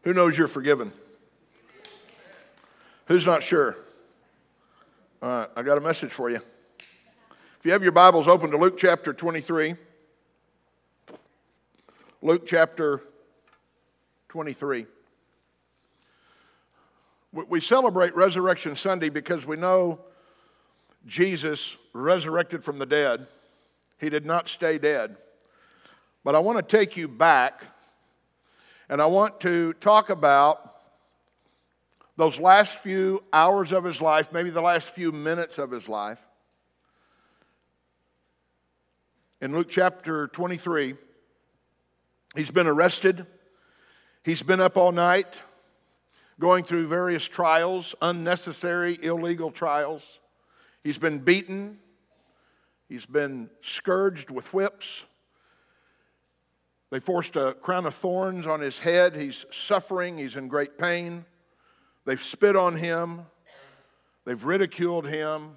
Who knows you're forgiven? Who's not sure? All right, I got a message for you. If you have your Bibles open to Luke chapter 23. Luke chapter 23. We celebrate Resurrection Sunday because we know Jesus resurrected from the dead. He did not stay dead. But I want to take you back, and I want to talk about those last few hours of his life, maybe the last few minutes of his life. In Luke chapter 23, he's been arrested. He's been up all night going through various trials, unnecessary, illegal trials. He's been beaten. He's been scourged with whips. They forced a crown of thorns on his head. He's suffering. He's in great pain. They've spit on him. They've ridiculed him.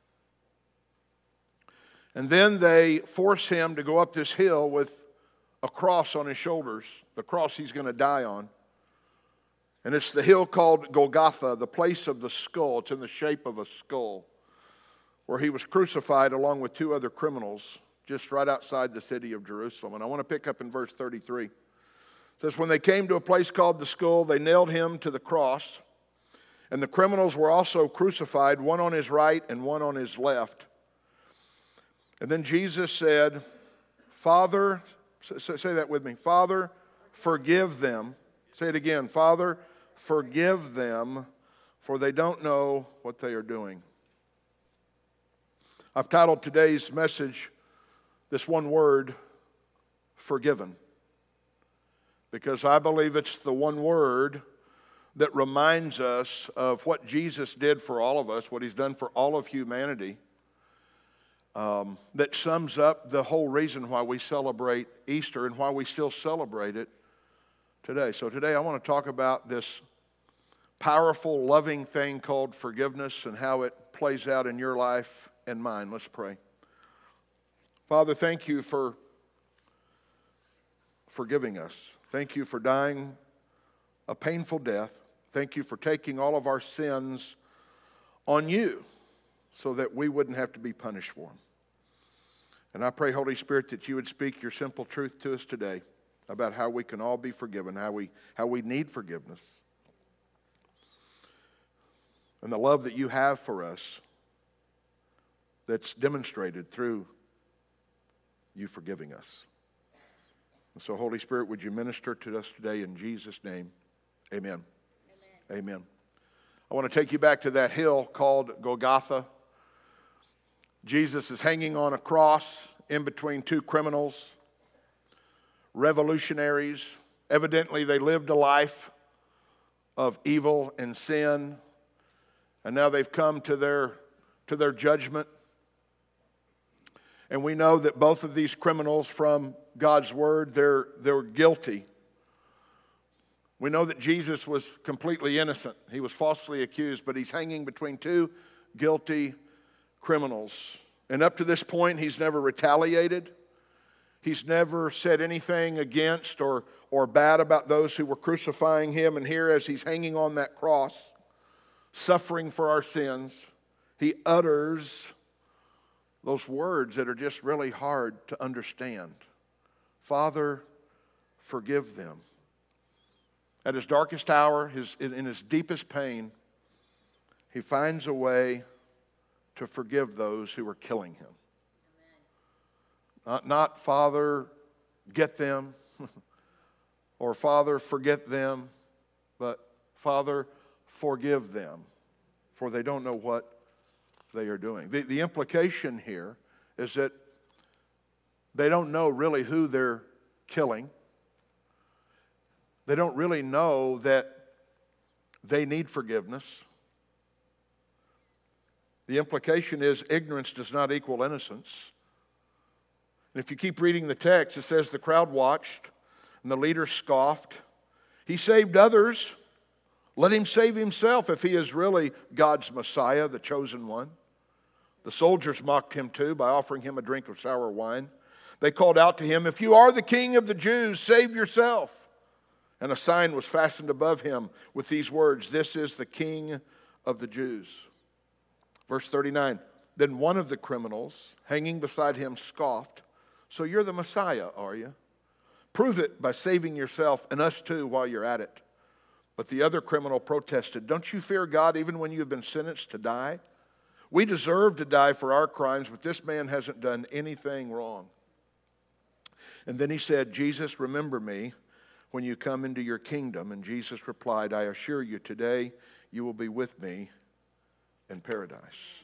And then they force him to go up this hill with a cross on his shoulders, the cross he's going to die on. And it's the hill called Golgotha, the place of the skull. It's in the shape of a skull, where he was crucified along with two other criminals just right outside the city of Jerusalem. And I want to pick up in verse 33. It says, when they came to a place called the skull, they nailed him to the cross. And the criminals were also crucified, one on his right and one on his left. And then Jesus said, Father, say that with me, Father, forgive them. Say it again, Father, forgive them, for they don't know what they are doing. I've titled today's message, this one word, forgiven. Because I believe it's the one word that reminds us of what Jesus did for all of us, what he's done for all of humanity, that sums up the whole reason why we celebrate Easter and why we still celebrate it today. So today I want to talk about this powerful, loving thing called forgiveness and how it plays out in your life and mine. Let's pray. Father, thank you for forgiving us. Thank you for dying a painful death. Thank you for taking all of our sins on you so that we wouldn't have to be punished for them. And I pray, Holy Spirit, that you would speak your simple truth to us today about how we can all be forgiven, how we need forgiveness, and the love that you have for us that's demonstrated through you forgiving us. And so, Holy Spirit, would you minister to us today in Jesus' name? Amen. Amen. I want to take you back to that hill called Golgotha. Jesus is hanging on a cross in between two criminals, revolutionaries. Evidently, they lived a life of evil and sin, and now they've come to their judgment. And we know that both of these criminals, from God's word, they're guilty. We know that Jesus was completely innocent. He was falsely accused, but he's hanging between two guilty criminals. And up to this point, he's never retaliated. He's never said anything against or bad about those who were crucifying him. And here, as he's hanging on that cross, suffering for our sins, he utters those words that are just really hard to understand. Father, forgive them. At his darkest hour, in his deepest pain, he finds a way to forgive those who are killing him. Not Father, get them, or Father, forget them, but Father, forgive them, for they don't know what they are doing. The implication here is that they don't know really who they're killing. They don't really know that they need forgiveness. The implication is ignorance does not equal innocence. And if you keep reading the text, it says the crowd watched and the leaders scoffed. He saved others. Let him save himself if he is really God's Messiah, the chosen one. The soldiers mocked him too by offering him a drink of sour wine. They called out to him, "If you are the king of the Jews, save yourself." And a sign was fastened above him with these words, "This is the King of the Jews." Verse 39, then one of the criminals hanging beside him scoffed, "So you're the Messiah, are you? Prove it by saving yourself and us too while you're at it." But the other criminal protested, "Don't you fear God even when you have been sentenced to die? We deserve to die for our crimes, but this man hasn't done anything wrong." And then he said, "Jesus, remember me when you come into your kingdom." And Jesus replied, "I assure you, today you will be with me in paradise."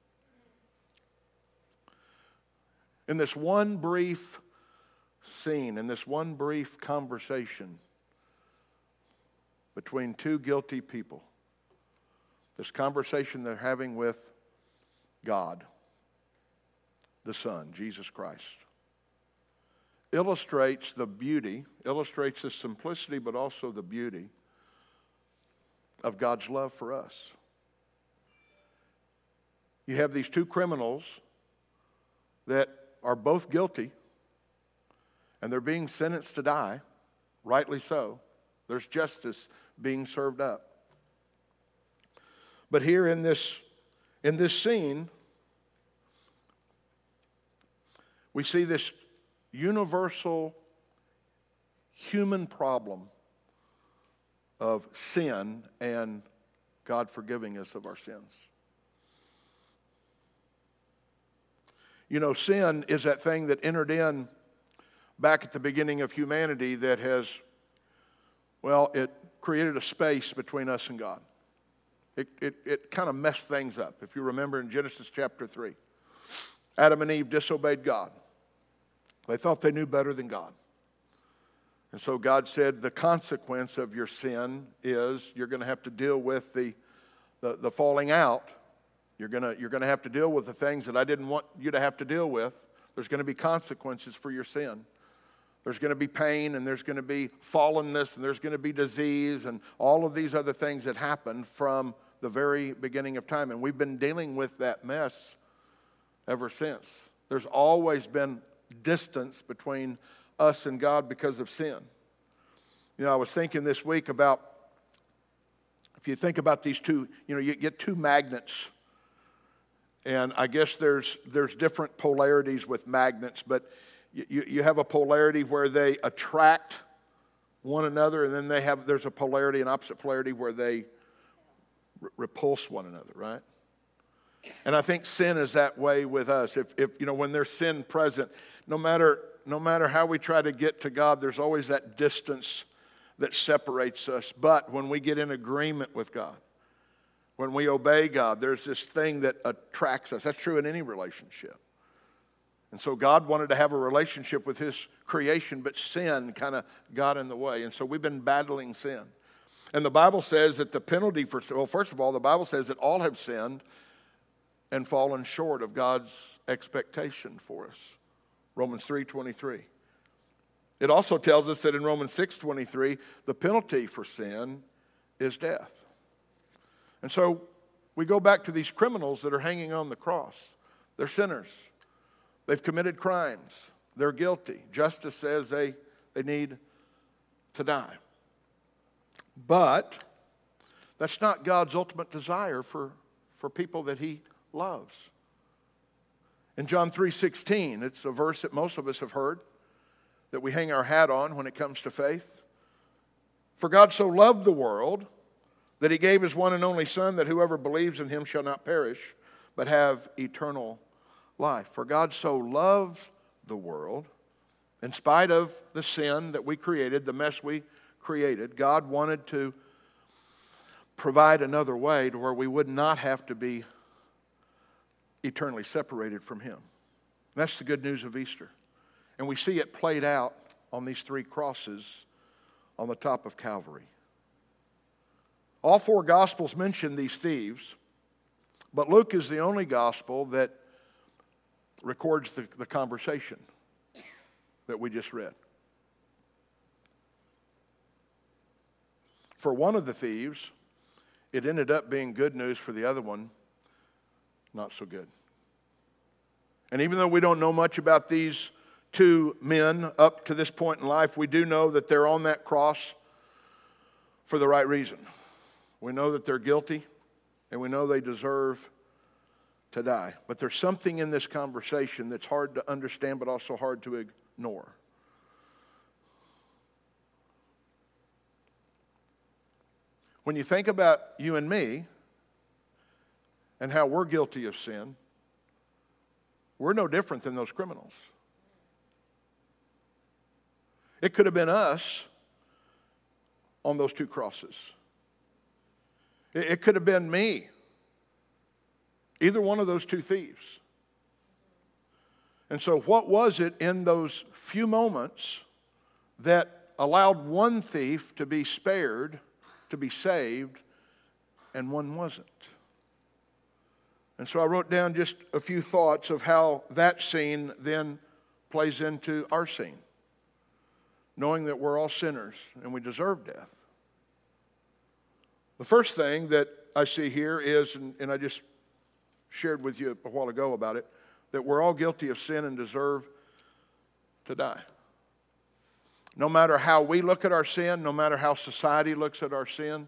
In this one brief scene, in this one brief conversation between two guilty people, this conversation they're having with God, the Son, Jesus Christ, illustrates the beauty, illustrates the simplicity, but also the beauty of God's love for us. You have these two criminals that are both guilty, and they're being sentenced to die, rightly so. There's justice being served up. But here in this scene, we see this universal human problem of sin and God forgiving us of our sins. You know, sin is that thing that entered in back at the beginning of humanity that has, well, it created a space between us and God. It kind of messed things up. If you remember in Genesis chapter 3, Adam and Eve disobeyed God. They thought they knew better than God. And so God said, the consequence of your sin is you're going to have to deal with the falling out. You're going to have to deal with the things that I didn't want you to have to deal with. There's going to be consequences for your sin. There's going to be pain, and there's going to be fallenness, and there's going to be disease, and all of these other things that happen from the very beginning of time. And we've been dealing with that mess ever since. There's always been distance between us and God because of sin. You know, I was thinking this week about, if you think about these two, you know, you get two magnets. And I guess there's different polarities with magnets, but you have a polarity where they attract one another, and then there's a polarity, an opposite polarity, where they repulse one another, right? And I think sin is that way with us. If you know, when there's sin present, no matter how we try to get to God, there's always that distance that separates us. But when we get in agreement with God, when we obey God, there's this thing that attracts us. That's true in any relationship. And so God wanted to have a relationship with His creation, but sin kind of got in the way. And so we've been battling sin. And the Bible says that the penalty for sin, well, first of all, the Bible says that all have sinned and fallen short of God's expectation for us. Romans 3:23. It also tells us that in Romans 6:23, the penalty for sin is death. And so we go back to these criminals that are hanging on the cross. They're sinners. They've committed crimes. They're guilty. Justice says they need to die. But that's not God's ultimate desire for people that He loves. In John 3:16, it's a verse that most of us have heard, that we hang our hat on when it comes to faith. For God so loved the world that He gave His one and only Son, that whoever believes in Him shall not perish, but have eternal life. For God so loved the world, in spite of the sin that we created, the mess we created, God wanted to provide another way to where we would not have to be eternally separated from Him. That's the good news of Easter. And we see it played out on these three crosses on the top of Calvary. All four Gospels mention these thieves, but Luke is the only Gospel that records the conversation that we just read. For one of the thieves, it ended up being good news. For the other one, not so good. And even though we don't know much about these two men up to this point in life, we do know that they're on that cross for the right reason. We know that they're guilty, and we know they deserve to die. But there's something in this conversation that's hard to understand, but also hard to ignore. When you think about you and me and how we're guilty of sin, we're no different than those criminals. It could have been us on those two crosses. It could have been me. Either one of those two thieves. And so what was it in those few moments that allowed one thief to be spared, to be saved, and one wasn't? And so I wrote down just a few thoughts of how that scene then plays into our scene, knowing that we're all sinners and we deserve death. The first thing that I see here is, and I just shared with you a while ago about it, that we're all guilty of sin and deserve to die. No matter how we look at our sin, no matter how society looks at our sin,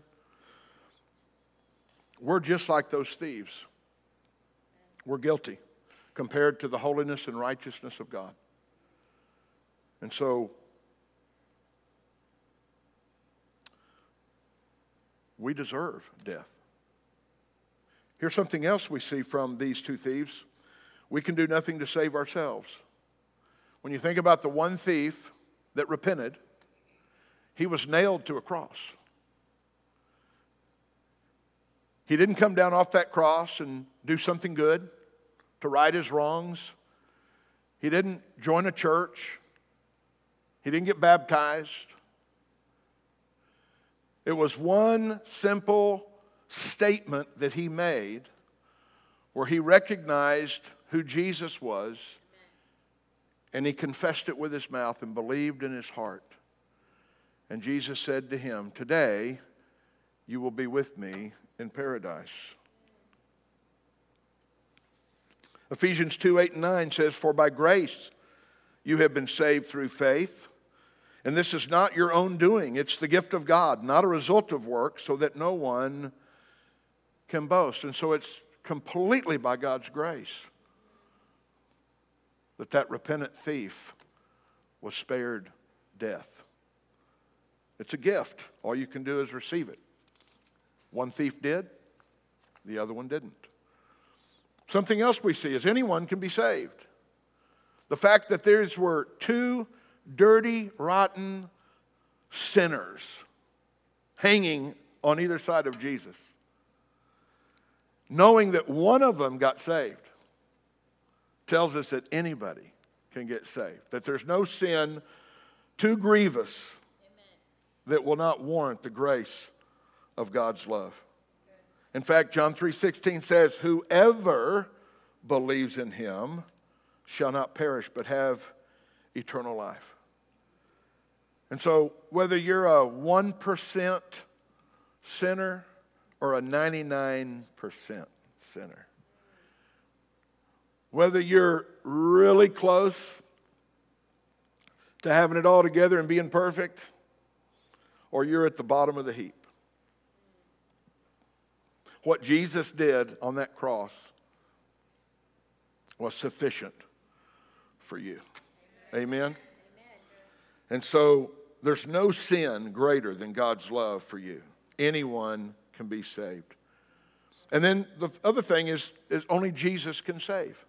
we're just like those thieves. We're guilty compared to the holiness and righteousness of God. And so we deserve death. Here's something else we see from these two thieves. We can do nothing to save ourselves. When you think about the one thief that repented, he was nailed to a cross. He didn't come down off that cross and do something good to right his wrongs. He didn't join a church. He didn't get baptized. It was one simple statement that he made where he recognized who Jesus was, and he confessed it with his mouth and believed in his heart. And Jesus said to him, "Today you will be with me in paradise." Ephesians 2:8-9 says, "For by grace you have been saved through faith. And this is not your own doing. It's the gift of God, not a result of work, so that no one can boast." And so it's completely by God's grace that repentant thief was spared death. It's a gift. All you can do is receive it. One thief did, the other one didn't. Something else we see is anyone can be saved. The fact that there were two dirty, rotten sinners hanging on either side of Jesus, knowing that one of them got saved, tells us that anybody can get saved. That there's no sin too grievous that will not warrant the grace of God's love. In fact, John 3:16 says, "Whoever believes in him shall not perish but have eternal life." And so whether you're a 1% sinner or a 99% sinner, whether you're really close to having it all together and being perfect, or you're at the bottom of the heap, what Jesus did on that cross was sufficient for you. Amen? And so there's no sin greater than God's love for you. Anyone can be saved. And then the other thing is only Jesus can save.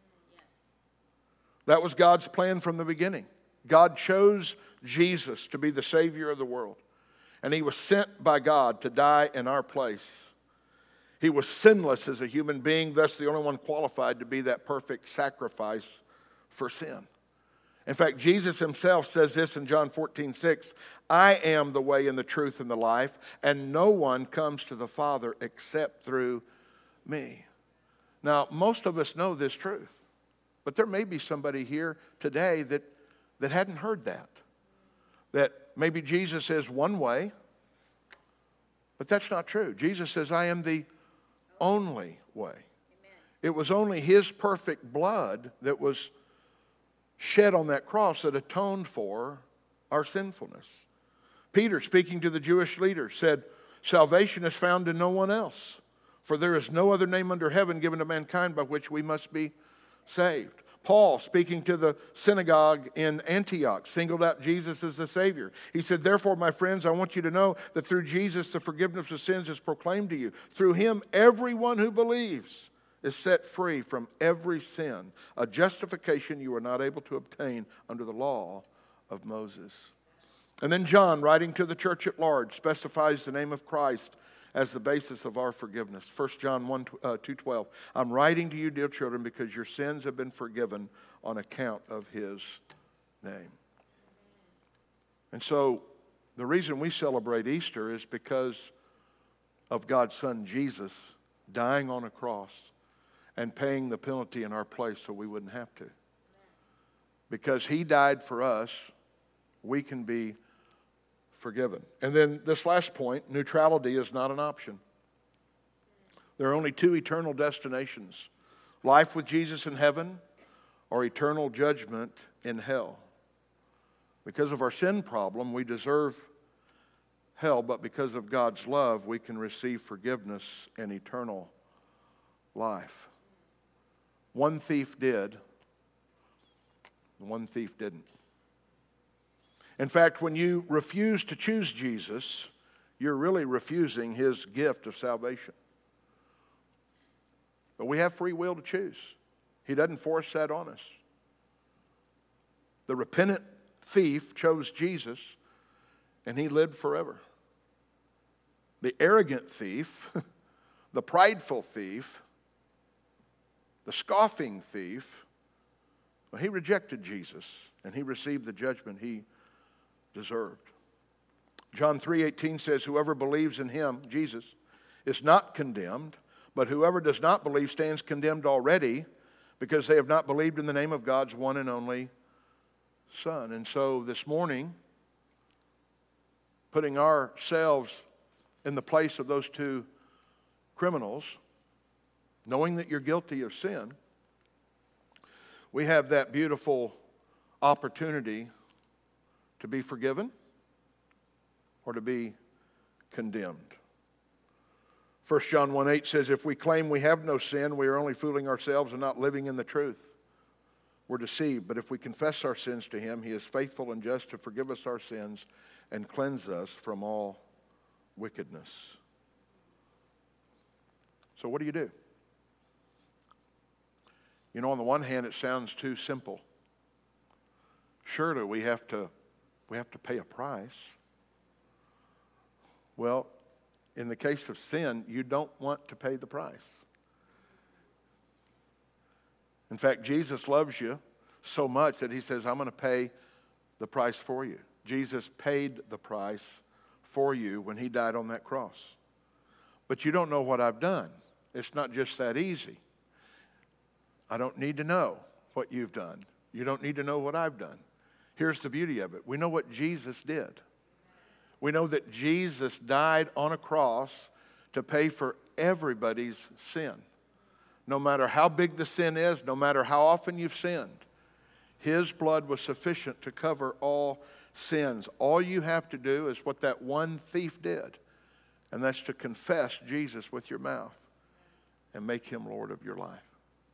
That was God's plan from the beginning. God chose Jesus to be the Savior of the world. And he was sent by God to die in our place. He was sinless as a human being, thus the only one qualified to be that perfect sacrifice for sin. In fact, Jesus himself says this in John 14:6, "I am the way and the truth and the life, and no one comes to the Father except through me." Now, most of us know this truth, but there may be somebody here today that hadn't heard that. That maybe Jesus is one way, but that's not true. Jesus says, "I am the only way." It was only his perfect blood that was shed on that cross that atoned for our sinfulness. Peter, speaking to the Jewish leaders, said, salvation is found in no one else, for there is no other name under heaven given to mankind by which we must be saved. Paul, speaking to the synagogue in Antioch, singled out Jesus as the Savior. He said, therefore, my friends, I want you to know that through Jesus the forgiveness of sins is proclaimed to you. Through him, everyone who believes is set free from every sin, a justification you were not able to obtain under the law of Moses. And then John, writing to the church at large, specifies the name of Christ as the basis of our forgiveness. 1 John 2:12. I'm writing to you, dear children, because your sins have been forgiven on account of his name. And so the reason we celebrate Easter is because of God's Son Jesus dying on a cross and paying the penalty in our place so we wouldn't have to. Because he died for us, we can be forgiven. And then this last point, neutrality is not an option. There are only two eternal destinations: life with Jesus in heaven or eternal judgment in hell. Because of our sin problem, we deserve hell, but because of God's love, we can receive forgiveness and eternal life. One thief did, one thief didn't. In fact, when you refuse to choose Jesus, you're really refusing his gift of salvation. But we have free will to choose. He doesn't force that on us. The repentant thief chose Jesus, and he lived forever. The arrogant thief, the prideful thief, the scoffing thief, well, he rejected Jesus, and he received the judgment he deserved. John 3:18 says, whoever believes in him, Jesus, is not condemned, but whoever does not believe stands condemned already, because they have not believed in the name of God's one and only Son. And so this morning, putting ourselves in the place of those two criminals, knowing that you're guilty of sin, we have that beautiful opportunity to be forgiven or to be condemned. 1 John 1:8 says, if we claim we have no sin, we are only fooling ourselves and not living in the truth. We're deceived. But if we confess our sins to him, he is faithful and just to forgive us our sins and cleanse us from all wickedness. So what do you do? You know, on the one hand, it sounds too simple. Surely we have to pay a price. Well, in the case of sin, you don't want to pay the price. In fact, Jesus loves you so much that he says, I'm going to pay the price for you. Jesus paid the price for you when he died on that cross. But you don't know what I've done. It's not just that easy. I don't need to know what you've done. You don't need to know what I've done. Here's the beauty of it. We know what Jesus did. We know that Jesus died on a cross to pay for everybody's sin. No matter how big the sin is, no matter how often you've sinned, his blood was sufficient to cover all sins. All you have to do is what that one thief did, and that's to confess Jesus with your mouth and make him Lord of your life.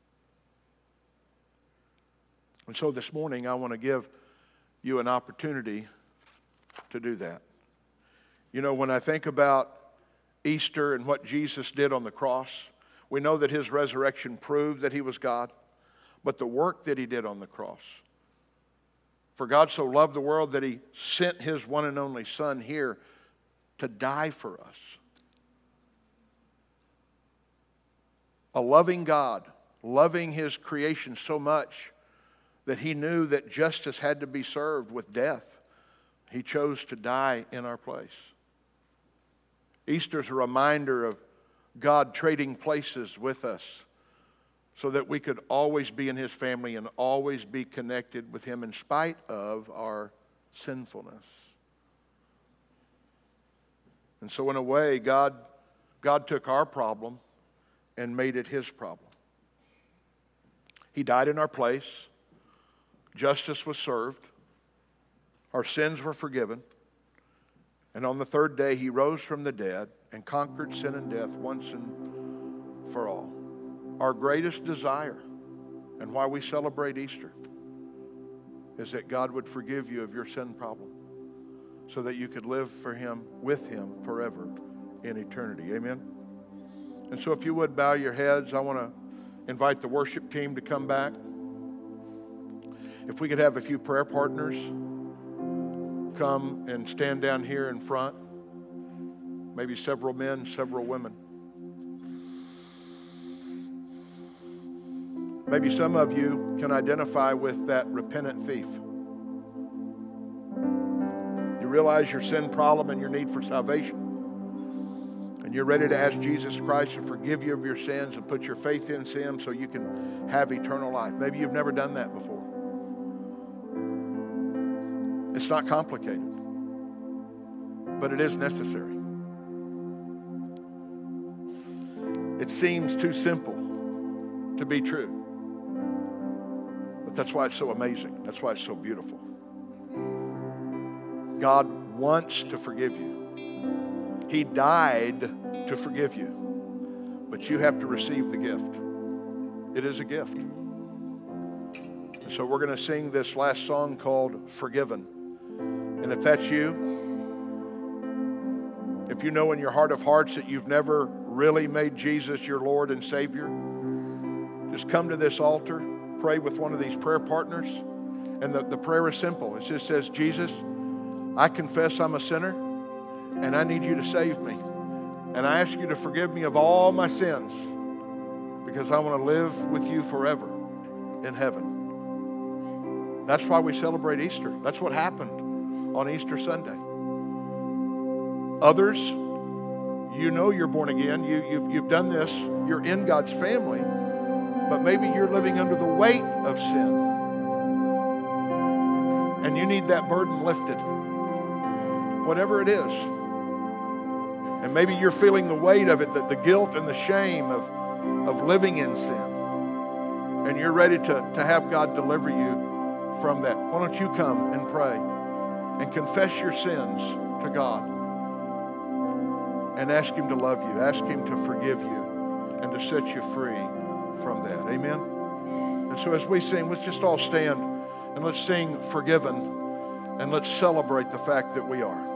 And so this morning, I want to give you an opportunity to do that. You know, when I think about Easter and what Jesus did on the cross, we know that his resurrection proved that he was God, but the work that he did on the cross. For God so loved the world that he sent his one and only Son here to die for us. A loving God, loving his creation so much that he knew that justice had to be served with death. He chose to die in our place. Easter's a reminder of God trading places with us so that we could always be in his family and always be connected with him in spite of our sinfulness. And so in a way, God took our problem and made it his problem. He died in our place. Justice was served. Our sins were forgiven. And on the third day, he rose from the dead and conquered sin and death once and for all. Our greatest desire and why we celebrate Easter is that God would forgive you of your sin problem so that you could live for him, with him forever in eternity. Amen? And so if you would bow your heads, I want to invite the worship team to come back. If we could have a few prayer partners come and stand down here in front. Maybe several men, several women. Maybe some of you can identify with that repentant thief. You realize your sin problem and your need for salvation. And you're ready to ask Jesus Christ to forgive you of your sins and put your faith in him so you can have eternal life. Maybe you've never done that before. It's not complicated, but it is necessary. It seems too simple to be true, but that's why it's so amazing. That's why it's so beautiful. God wants to forgive you. He died to forgive you, but you have to receive the gift. It is a gift. And so we're going to sing this last song called Forgiven. And if that's you, if you know in your heart of hearts that you've never really made Jesus your Lord and Savior, just come to this altar, pray with one of these prayer partners, and the prayer is simple. It just says, Jesus, I confess I'm a sinner, and I need you to save me. And I ask you to forgive me of all my sins, because I want to live with you forever in heaven. That's why we celebrate Easter. That's what happened on Easter Sunday. Others, you know you're born again. You've done this. You're in God's family. But maybe you're living under the weight of sin. And you need that burden lifted. Whatever it is. And maybe you're feeling the weight of it, the guilt and the shame of living in sin. And you're ready to have God deliver you from that. Why don't you come and pray and confess your sins to God and ask him to love you, ask him to forgive you and to set you free from that. Amen? And so as we sing, let's just all stand and let's sing Forgiven, and let's celebrate the fact that we are.